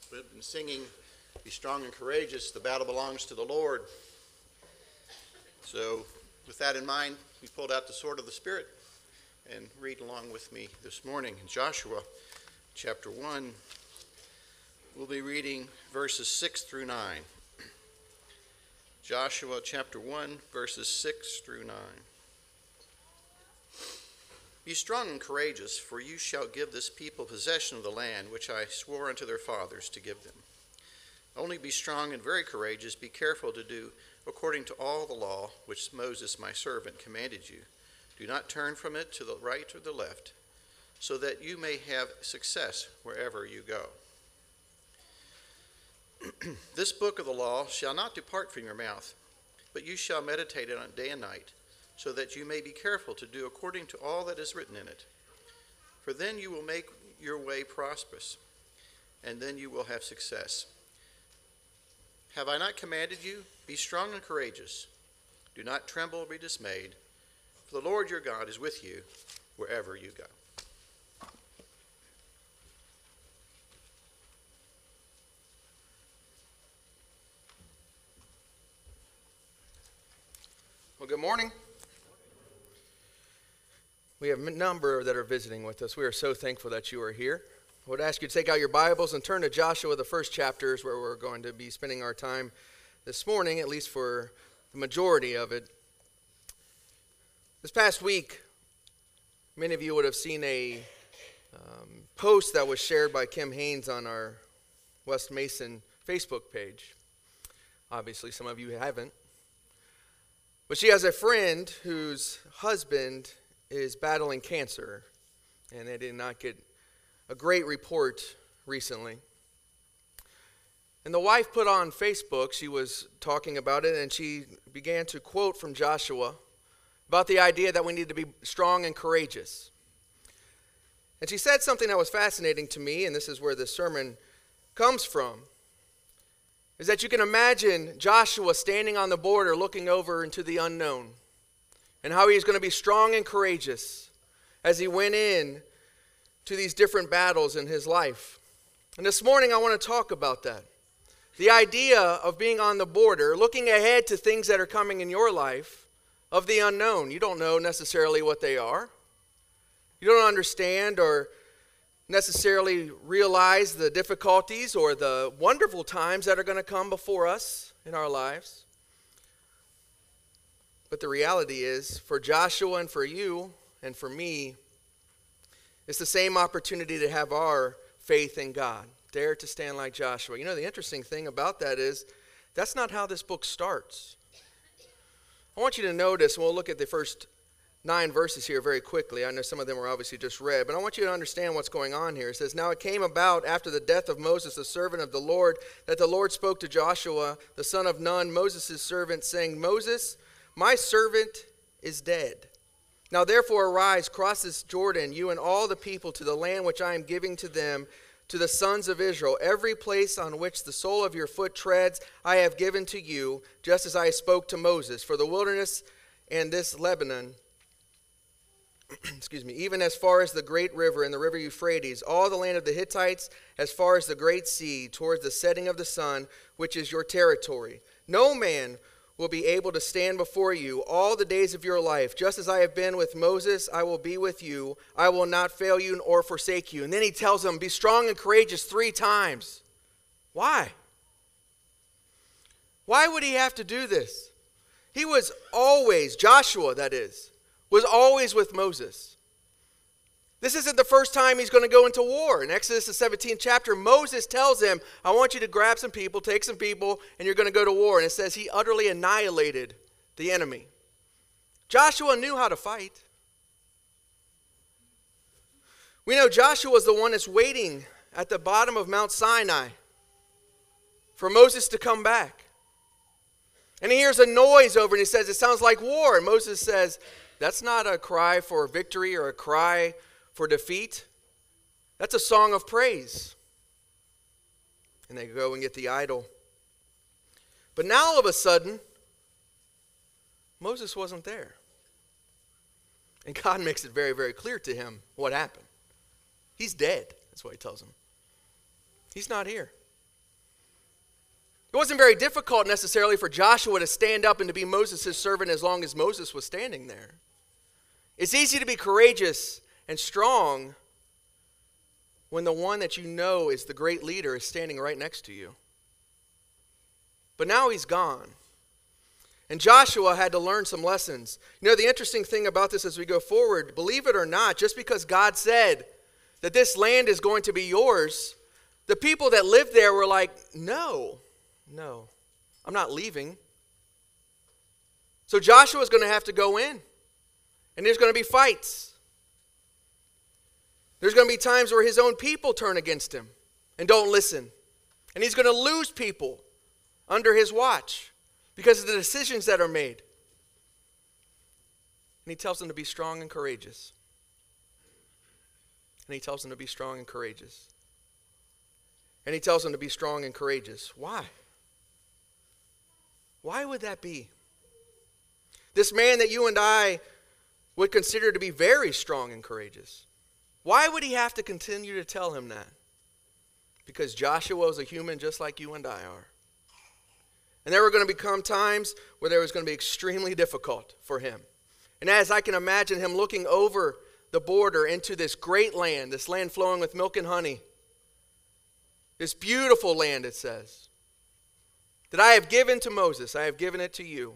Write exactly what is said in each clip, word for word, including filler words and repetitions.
We've been singing, "Be strong and courageous, the battle belongs to the Lord." So with that in mind, we pulled out the sword of the Spirit and read along with me this morning in Joshua chapter one. We'll be reading verses six through nine. Joshua chapter one, verses six through nine. Be strong and courageous, for you shall give this people possession of the land which I swore unto their fathers to give them. Only be strong and very courageous. Be careful to do according to all the law which Moses my servant commanded you. Do not turn from it to the right or the left, so that you may have success wherever you go. This book of the law shall not depart from your mouth, but you shall meditate on it day and night, so that you may be careful to do according to all that is written in it. For then you will make your way prosperous, and then you will have success. Have I not commanded you? Be strong and courageous. Do not tremble or be dismayed, for the Lord your God is with you wherever you go. Well, good morning. We have a number that are visiting with us. We are so thankful that you are here. I would ask you to take out your Bibles and turn to Joshua, the first chapter is where we're going to be spending our time this morning, at least for the majority of it. This past week, many of you would have seen a um, post that was shared by Kim Haynes on our West Mason Facebook page. Obviously, some of you haven't. But she has a friend whose husband is battling cancer, and they did not get a great report recently. And the wife put on Facebook, she was talking about it, and she began to quote from Joshua about the idea that we need to be strong and courageous. And she said something that was fascinating to me, and this is where this sermon comes from, is that you can imagine Joshua standing on the border looking over into the unknown, and how he's going to be strong and courageous as he went in to these different battles in his life. And this morning I want to talk about that. The idea of being on the border, looking ahead to things that are coming in your life, of the unknown. You don't know necessarily what they are. You don't understand or necessarily realize the difficulties or the wonderful times that are going to come before us in our lives. But the reality is, for Joshua and for you and for me, it's the same opportunity to have our faith in God. Dare to stand like Joshua. You know, the interesting thing about that is, that's not how this book starts. I want you to notice, and we'll look at the first nine verses here very quickly. I know some of them were obviously just read, but I want you to understand what's going on here. It says, "Now it came about after the death of Moses, the servant of the Lord, that the Lord spoke to Joshua, the son of Nun, Moses' servant, saying, Moses, my servant is dead. Now therefore arise, cross this Jordan, you and all the people, to the land which I am giving to them, to the sons of Israel. Every place on which the sole of your foot treads, I have given to you, just as I spoke to Moses. For the wilderness and this Lebanon, excuse me, even as far as the great river and the river Euphrates, all the land of the Hittites, as far as the great sea, towards the setting of the sun, which is your territory. No man will be able to stand before you all the days of your life. Just as I have been with Moses, I will be with you. I will not fail you or forsake you." And then he tells them, be strong and courageous three times. Why? Why would he have to do this? He was always, Joshua that is, was always with Moses. This isn't the first time he's going to go into war. In Exodus, the seventeenth chapter, Moses tells him, I want you to grab some people, take some people, and you're going to go to war. And it says he utterly annihilated the enemy. Joshua knew how to fight. We know Joshua was the one that's waiting at the bottom of Mount Sinai for Moses to come back. And he hears a noise over and he says, it sounds like war. And Moses says, that's not a cry for victory or a cry for defeat. That's a song of praise. And they go and get the idol. But now all of a sudden, Moses wasn't there. And God makes it very, very clear to him what happened. He's dead. That's what he tells him. He's not here. It wasn't very difficult necessarily for Joshua to stand up and to be Moses' servant as long as Moses was standing there. It's easy to be courageous and strong when the one that you know is the great leader is standing right next to you. But now he's gone. And Joshua had to learn some lessons. You know, the interesting thing about this as we go forward, believe it or not, just because God said that this land is going to be yours, the people that lived there were like, no, no, I'm not leaving. So Joshua's going to have to go in. And there's going to be fights. There's going to be times where his own people turn against him and don't listen. And he's going to lose people under his watch because of the decisions that are made. And he tells them to be strong and courageous. And he tells them to be strong and courageous. And he tells them to be strong and courageous. Why? Why would that be? This man that you and I would consider to be very strong and courageous. Why would he have to continue to tell him that? Because Joshua was a human just like you and I are. And there were going to become times where there was going to be extremely difficult for him. And as I can imagine him looking over the border into this great land, this land flowing with milk and honey, this beautiful land, it says, that I have given to Moses, I have given it to you.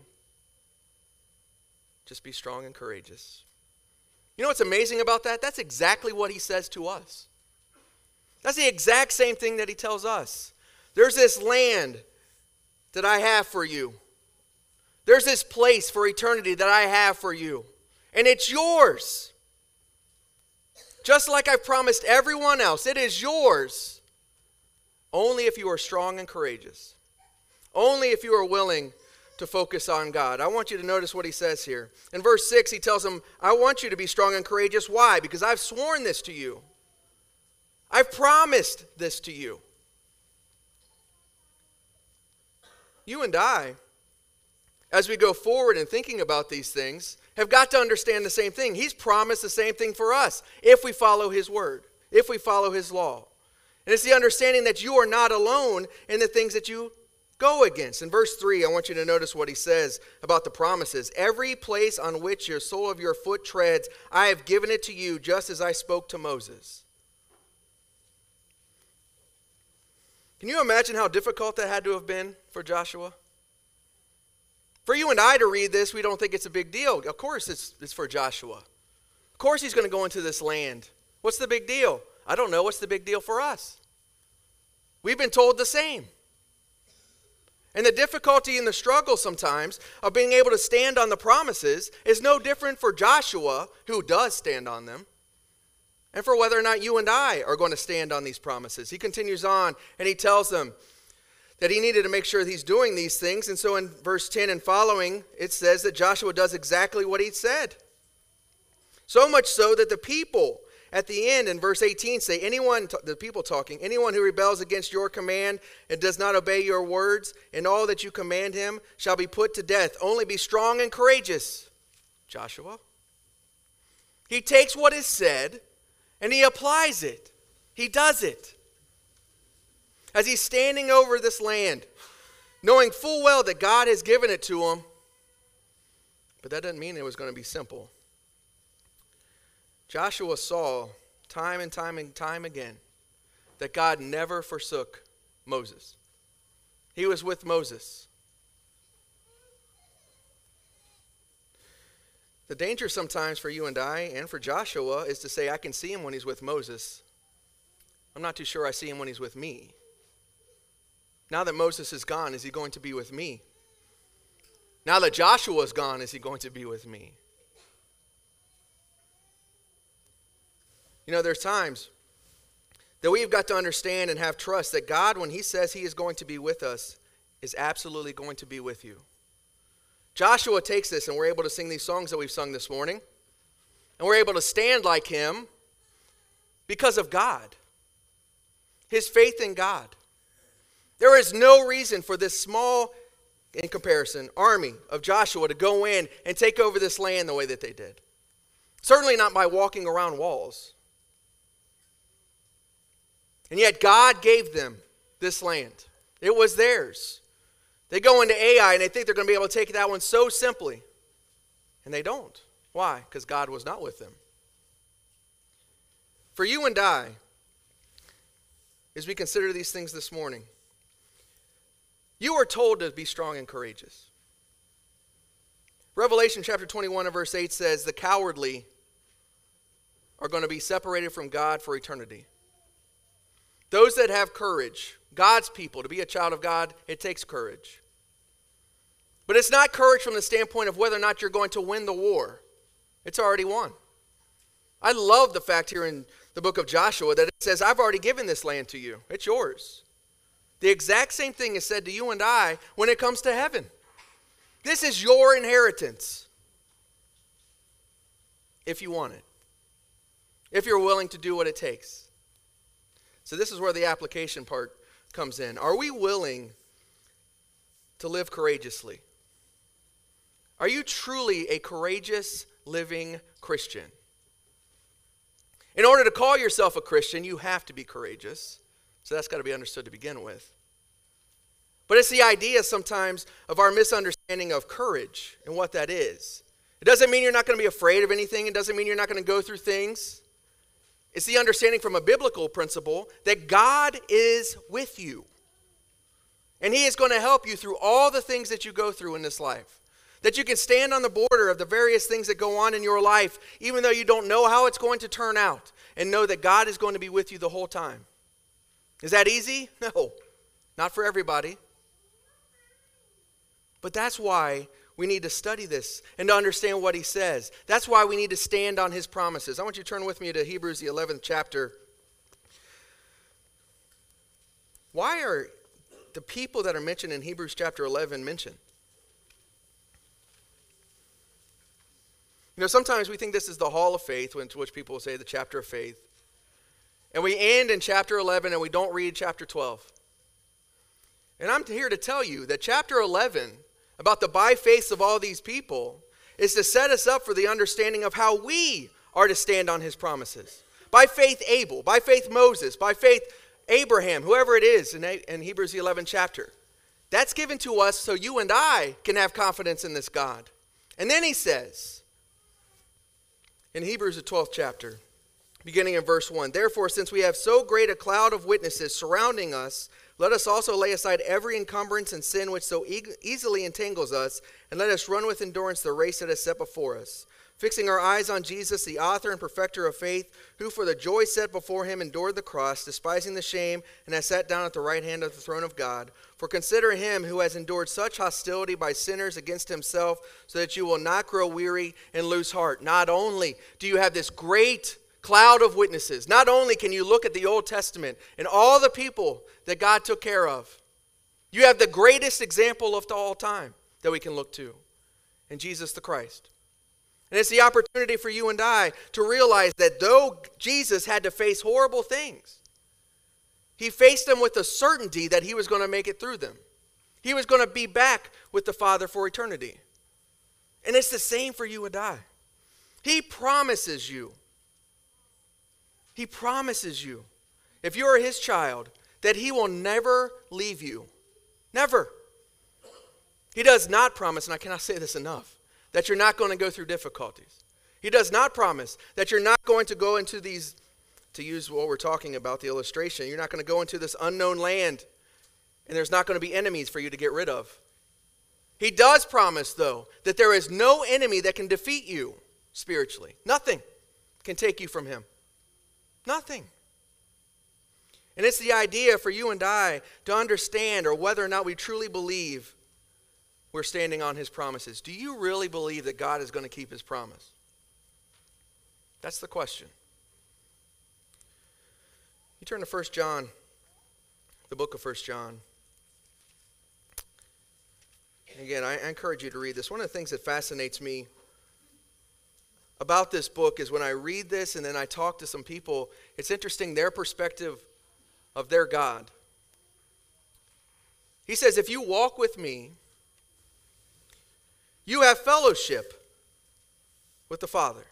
Just be strong and courageous. You know what's amazing about that? That's exactly what he says to us. That's the exact same thing that he tells us. There's this land that I have for you. There's this place for eternity that I have for you. And it's yours. Just like I've promised everyone else, it is yours. Only if you are strong and courageous. Only if you are willing to focus on God. I want you to notice what he says here. In verse six, he tells them, I want you to be strong and courageous. Why? Because I've sworn this to you. I've promised this to you. You and I, as we go forward in thinking about these things, have got to understand the same thing. He's promised the same thing for us if we follow his word, if we follow his law. And it's the understanding that you are not alone in the things that you go against. In verse three, I want you to notice what he says about the promises. Every place on which your sole of your foot treads, I have given it to you, just as I spoke to Moses. Can you imagine how difficult that had to have been for Joshua? For you and I to read this, we don't think it's a big deal. Of course it's, it's for Joshua. Of course he's going to go into this land. What's the big deal? I don't know. What's the big deal for us? We've been told the same. And the difficulty and the struggle sometimes of being able to stand on the promises is no different for Joshua, who does stand on them, and for whether or not you and I are going to stand on these promises. He continues on and he tells them that he needed to make sure that he's doing these things. And so in verse ten and following, it says that Joshua does exactly what he said. So much so that the people at the end in verse eighteen say, anyone, the people talking, anyone who rebels against your command and does not obey your words and all that you command him shall be put to death. Only be strong and courageous. Joshua. He takes what is said and he applies it. He does it. As he's standing over this land, knowing full well that God has given it to him. But that doesn't mean it was going to be simple. Joshua saw time and time and time again that God never forsook Moses. He was with Moses. The danger sometimes for you and I and for Joshua is to say, I can see him when he's with Moses. I'm not too sure I see him when he's with me. Now that Moses is gone, is he going to be with me? Now that Joshua is gone, is he going to be with me? You know, there's times that we've got to understand and have trust that God, when he says he is going to be with us, is absolutely going to be with you. Joshua takes this, and we're able to sing these songs that we've sung this morning, and we're able to stand like him because of God, his faith in God. There is no reason for this small, in comparison, army of Joshua to go in and take over this land the way that they did. Certainly not by walking around walls. And yet God gave them this land. It was theirs. They go into A I and they think they're going to be able to take that one so simply. And they don't. Why? Because God was not with them. For you and I, as we consider these things this morning, you are told to be strong and courageous. Revelation chapter twenty-one and verse eight says, the cowardly are going to be separated from God for eternity. Those that have courage, God's people, to be a child of God, it takes courage. But it's not courage from the standpoint of whether or not you're going to win the war. It's already won. I love the fact here in the book of Joshua that it says, I've already given this land to you. It's yours. The exact same thing is said to you and I when it comes to heaven. This is your inheritance. If you want it. If you're willing to do what it takes. So this is where the application part comes in. Are we willing to live courageously? Are you truly a courageous living Christian? In order to call yourself a Christian, you have to be courageous. So that's got to be understood to begin with. But it's the idea sometimes of our misunderstanding of courage and what that is. It doesn't mean you're not going to be afraid of anything. It doesn't mean you're not going to go through things. It's the understanding from a biblical principle that God is with you. And he is going to help you through all the things that you go through in this life. That you can stand on the border of the various things that go on in your life, even though you don't know how it's going to turn out, and know that God is going to be with you the whole time. Is that easy? No, not for everybody. But that's why we need to study this and to understand what he says. That's why we need to stand on his promises. I want you to turn with me to Hebrews, the eleventh chapter. Why are the people that are mentioned in Hebrews chapter eleven mentioned? You know, sometimes we think this is the hall of faith, which people will say the chapter of faith. And we end in chapter eleven and we don't read chapter twelve. And I'm here to tell you that chapter eleven, about the by faith of all these people, is to set us up for the understanding of how we are to stand on his promises. By faith Abel, by faith Moses, by faith Abraham, whoever it is in, in Hebrews the eleventh chapter. That's given to us so you and I can have confidence in this God. And then he says, in Hebrews the twelfth chapter, beginning in verse one, therefore, since we have so great a cloud of witnesses surrounding us, let us also lay aside every encumbrance and sin which so e- easily entangles us, and let us run with endurance the race that is set before us, fixing our eyes on Jesus, the author and perfecter of faith, who for the joy set before him endured the cross, despising the shame, and has sat down at the right hand of the throne of God. For consider him who has endured such hostility by sinners against himself, so that you will not grow weary and lose heart. Not only do you have this great cloud of witnesses, not only can you look at the Old Testament and all the people that God took care of, you have the greatest example of all time that we can look to, in Jesus the Christ. And it's the opportunity for you and I to realize that though Jesus had to face horrible things, he faced them with the certainty that he was going to make it through them. He was going to be back with the Father for eternity. And it's the same for you and I. He promises you, he promises you, if you are his child, that he will never leave you. Never. He does not promise, and I cannot say this enough, that you're not going to go through difficulties. He does not promise that you're not going to go into these, to use what we're talking about, the illustration, you're not going to go into this unknown land and there's not going to be enemies for you to get rid of. He does promise, though, that there is no enemy that can defeat you spiritually. Nothing can take you from him. Nothing. And it's the idea for you and I to understand, or whether or not we truly believe we're standing on his promises. Do you really believe that God is going to keep his promise? That's the question. You turn to First John, the book of First John. Again, I encourage you to read this. One of the things that fascinates me about this book is when I read this and then I talk to some people, it's interesting their perspective of their God. He says, if you walk with me, you have fellowship with the Father.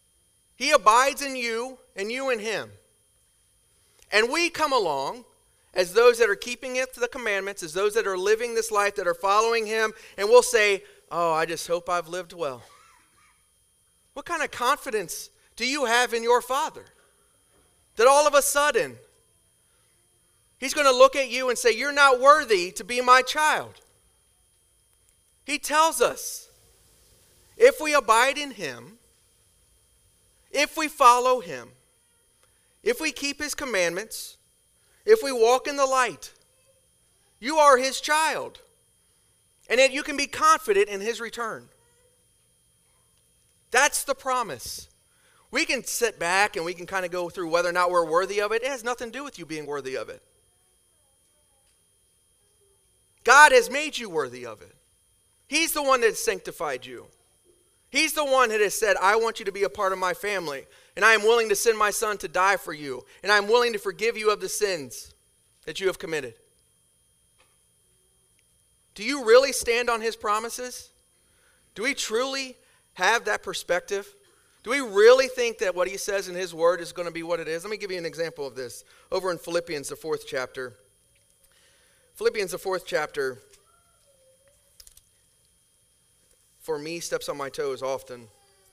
He abides in you and you in him. And we come along as those that are keeping it to the commandments, as those that are living this life, that are following him, and we'll say, oh, I just hope I've lived well. What kind of confidence do you have in your Father? That all of a sudden, he's going to look at you and say, you're not worthy to be my child. He tells us, if we abide in him, if we follow him, if we keep his commandments, if we walk in the light, you are his child. And that you can be confident in his return. That's the promise. We can sit back and we can kind of go through whether or not we're worthy of it. It has nothing to do with you being worthy of it. God has made you worthy of it. He's the one that has sanctified you. He's the one that has said, I want you to be a part of my family, and I am willing to send my son to die for you, and I am willing to forgive you of the sins that you have committed. Do you really stand on his promises? Do we truly have that perspective? Do we really think that what he says in his word is going to be what it is? Let me give you an example of this. Over in Philippians, the fourth chapter. Philippians, the fourth chapter, for me, steps on my toes often.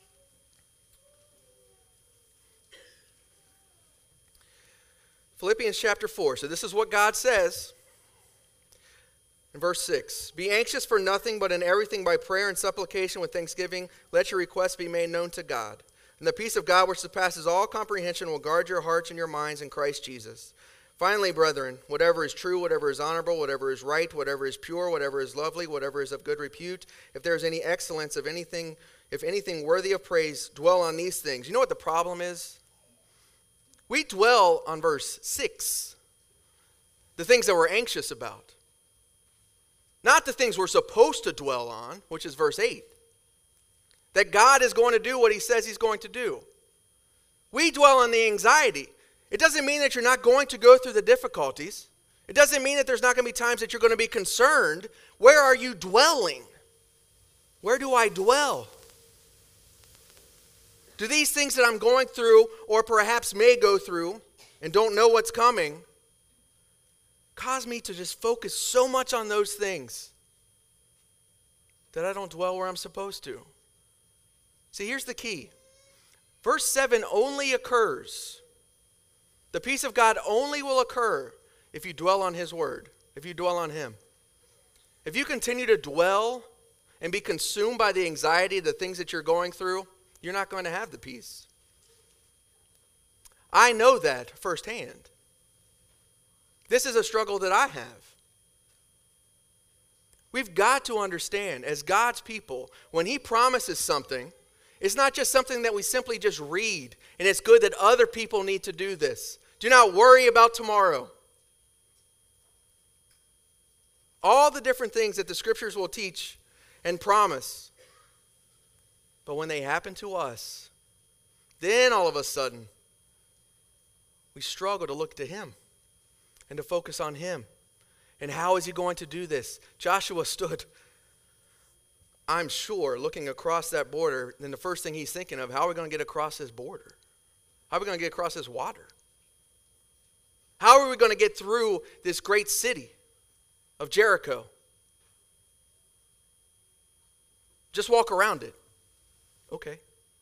Philippians chapter four. So this is what God says. In verse six, be anxious for nothing, but in everything by prayer and supplication with thanksgiving, let your requests be made known to God. And the peace of God, which surpasses all comprehension, will guard your hearts and your minds in Christ Jesus. Finally, brethren, whatever is true, whatever is honorable, whatever is right, whatever is pure, whatever is lovely, whatever is of good repute, if there is any excellence of anything, if anything worthy of praise, dwell on these things. You know what the problem is? We dwell on verse six, the things that we're anxious about. Not the things we're supposed to dwell on, which is verse eight. That God is going to do what he says he's going to do. We dwell on the anxiety. It doesn't mean that you're not going to go through the difficulties. It doesn't mean that there's not going to be times that you're going to be concerned. Where are you dwelling? Where do I dwell? Do these things that I'm going through, or perhaps may go through, and don't know what's coming, cause me to just focus so much on those things that I don't dwell where I'm supposed to? See, here's the key. Verse seven only occurs. The peace of God only will occur if you dwell on his word, if you dwell on him. If you continue to dwell and be consumed by the anxiety of the things that you're going through, you're not going to have the peace. I know that firsthand. This is a struggle that I have. We've got to understand, as God's people, when he promises something, it's not just something that we simply just read, and it's good that other people need to do this. Do not worry about tomorrow. All the different things that the scriptures will teach and promise. But when they happen to us, then all of a sudden, we struggle to look to him and to focus on him. And how is he going to do this? Joshua stood, I'm sure, looking across that border, and the first thing he's thinking of, how are we going to get across this border? How are we going to get across this water? How are we going to get through this great city of Jericho? Just walk around it. Okay.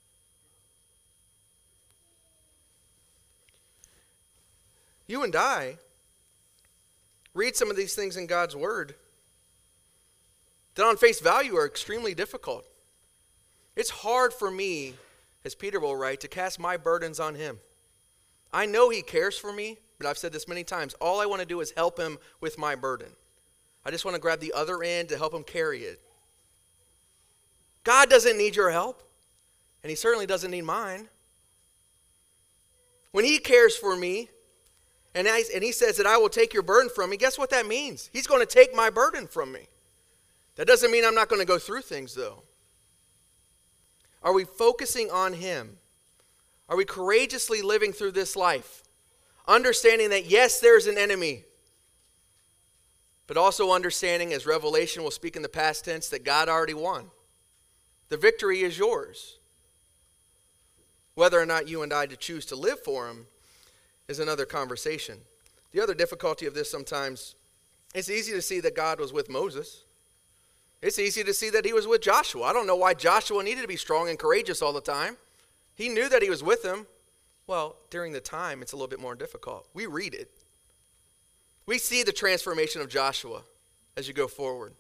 You and I read some of these things in God's word that on face value are extremely difficult. It's hard for me, as Peter will write, to cast my burdens on him. I know he cares for me, but I've said this many times. All I want to do is help him with my burden. I just want to grab the other end to help him carry it. God doesn't need your help, and he certainly doesn't need mine. When he cares for me, and, I, and he says that I will take your burden from me, guess what that means? He's going to take my burden from me. That doesn't mean I'm not going to go through things, though. Are we focusing on him? Are we courageously living through this life? Understanding that, yes, there's an enemy. But also understanding, as Revelation will speak in the past tense, that God already won. The victory is yours. Whether or not you and I to choose to live for him is another conversation. The other difficulty of this sometimes, it's easy to see that God was with Moses. It's easy to see that he was with Joshua. I don't know why Joshua needed to be strong and courageous all the time. He knew that he was with him. Well, during the time, it's a little bit more difficult. We read it. We see the transformation of Joshua as you go forward.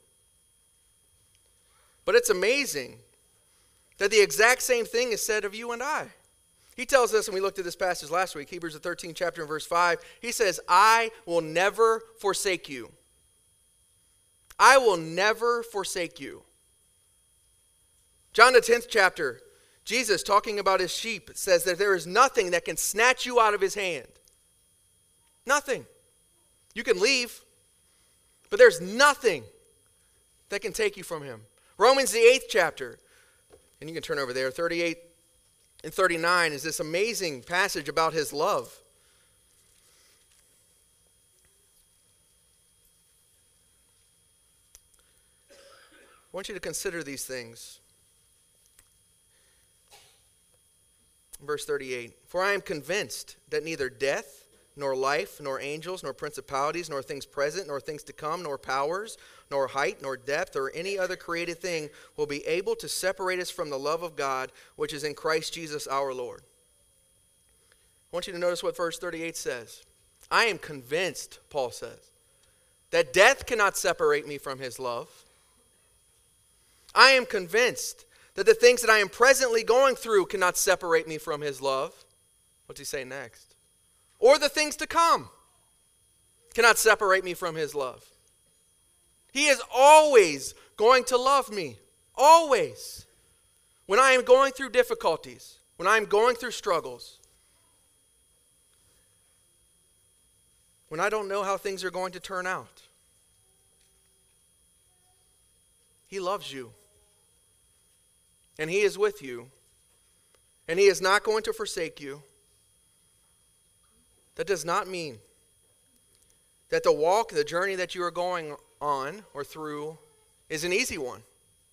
But it's amazing that the exact same thing is said of you and I. He tells us, and we looked at this passage last week, Hebrews the thirteenth chapter and verse five, he says, I will never forsake you. I will never forsake you. John the tenth chapter, Jesus talking about his sheep says that there is nothing that can snatch you out of his hand. Nothing. You can leave, but there's nothing that can take you from him. Romans the eighth chapter, and you can turn over there, thirty-eight and thirty-nine is this amazing passage about his love. I want you to consider these things. Verse thirty-eight, for I am convinced that neither death, nor life, nor angels, nor principalities, nor things present, nor things to come, nor powers, nor height, nor depth, or any other created thing will be able to separate us from the love of God, which is in Christ Jesus our Lord. I want you to notice what verse thirty-eight says. I am convinced, Paul says, that death cannot separate me from his love. I am convinced that the things that I am presently going through cannot separate me from his love. What's he say next? Or the things to come cannot separate me from his love. He is always going to love me. Always. When I am going through difficulties, when I am going through struggles, when I don't know how things are going to turn out, he loves you. And he is with you. And he is not going to forsake you. That does not mean that the walk, the journey that you are going on or through is an easy one.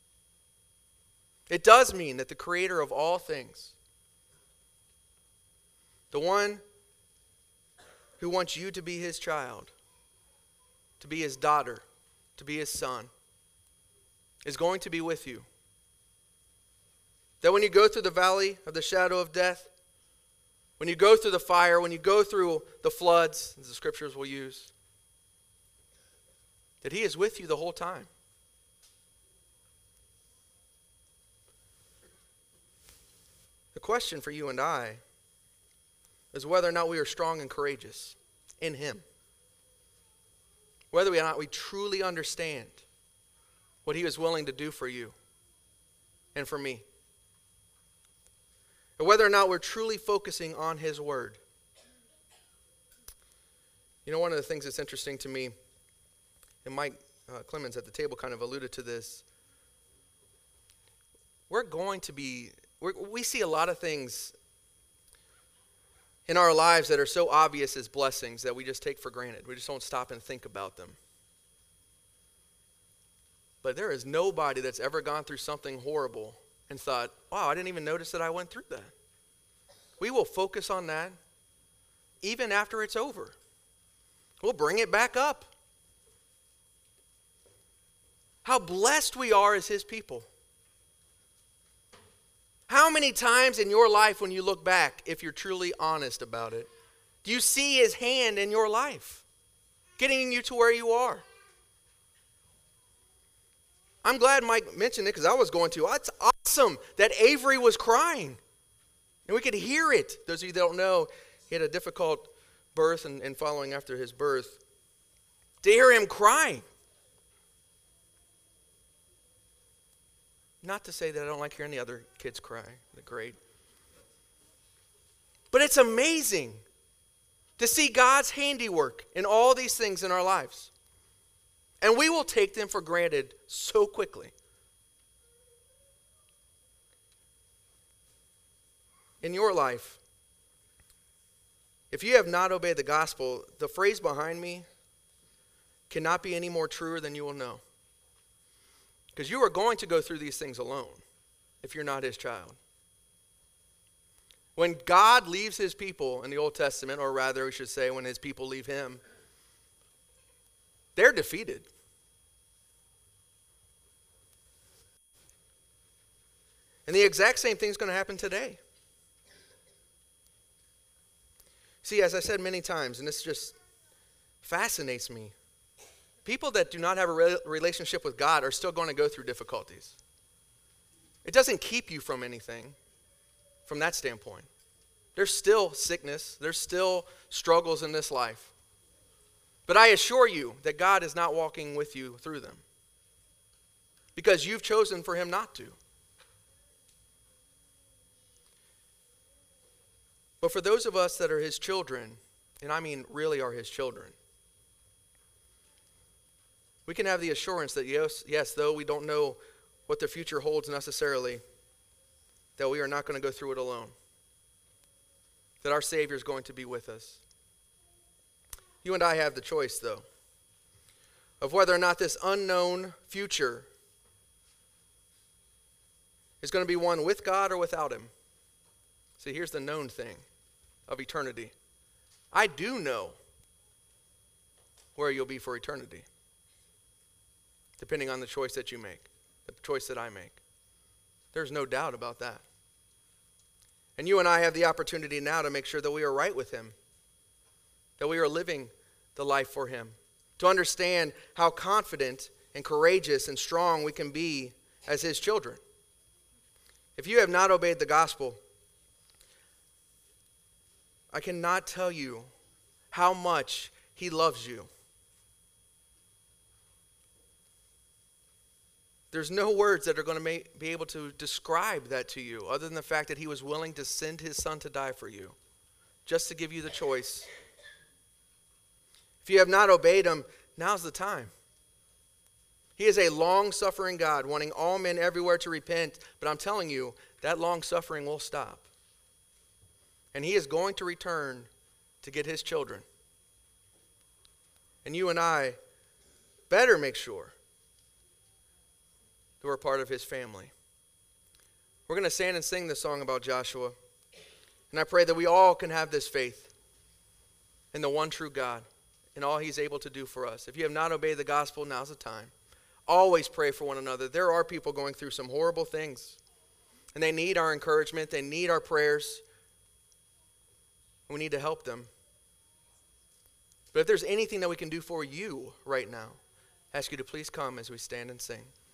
It does mean that the creator of all things, the one who wants you to be his child, to be his daughter, to be his son, is going to be with you. That when you go through the valley of the shadow of death, when you go through the fire, when you go through the floods, as the scriptures will use, that he is with you the whole time. The question for you and I is whether or not we are strong and courageous in him. Whether or not we truly understand what he is willing to do for you and for me. Or whether or not we're truly focusing on his word. You know, one of the things that's interesting to me, and Mike uh, Clemens at the table kind of alluded to this, we're going to be, we're, we see a lot of things in our lives that are so obvious as blessings that we just take for granted. We just don't stop and think about them. But there is nobody that's ever gone through something horrible and thought, wow, I didn't even notice that I went through that. We will focus on that even after it's over. We'll bring it back up. How blessed we are as his people. How many times in your life when you look back, if you're truly honest about it, do you see his hand in your life, getting you to where you are? I'm glad Mike mentioned it because I was going to. Oh, it's awesome that Avery was crying. And we could hear it. Those of you that don't know, he had a difficult birth and, and following after his birth. To hear him crying. Not to say that I don't like hearing the other kids cry. They're great. But it's amazing to see God's handiwork in all these things in our lives. And we will take them for granted so quickly. In your life, if you have not obeyed the gospel, the phrase behind me cannot be any more truer than you will know. Because you are going to go through these things alone if you're not his child. When God leaves his people in the Old Testament, or rather we should say when his people leave him, they're defeated. And the exact same thing is going to happen today. See, as I said many times, and this just fascinates me, people that do not have a re- relationship with God are still going to go through difficulties. It doesn't keep you from anything from that standpoint. There's still sickness. There's still struggles in this life. But I assure you that God is not walking with you through them, because you've chosen for him not to. But for those of us that are his children, and I mean really are his children, we can have the assurance that yes, yes, though we don't know what the future holds necessarily, that we are not going to go through it alone. That our Savior is going to be with us. You and I have the choice, though, of whether or not this unknown future is going to be one with God or without him. See, here's the known thing of eternity. I do know where you'll be for eternity, depending on the choice that you make, the choice that I make. There's no doubt about that. And you and I have the opportunity now to make sure that we are right with him, that we are living the life for him, to understand how confident and courageous and strong we can be as his children. If you have not obeyed the gospel, I cannot tell you how much he loves you. There's no words that are going to make, be able to describe that to you, other than the fact that he was willing to send his son to die for you, just to give you the choice. If you have not obeyed him, now's the time. He is a long-suffering God, wanting all men everywhere to repent, but I'm telling you, that long-suffering will stop. And he is going to return to get his children. And you and I better make sure that we're part of his family. We're going to stand and sing this song about Joshua. And I pray that we all can have this faith in the one true God and all he's able to do for us. If you have not obeyed the gospel, now's the time. Always pray for one another. There are people going through some horrible things, and they need our encouragement. They need our prayers. We need to help them. But if there's anything that we can do for you right now, I ask you to please come as we stand and sing.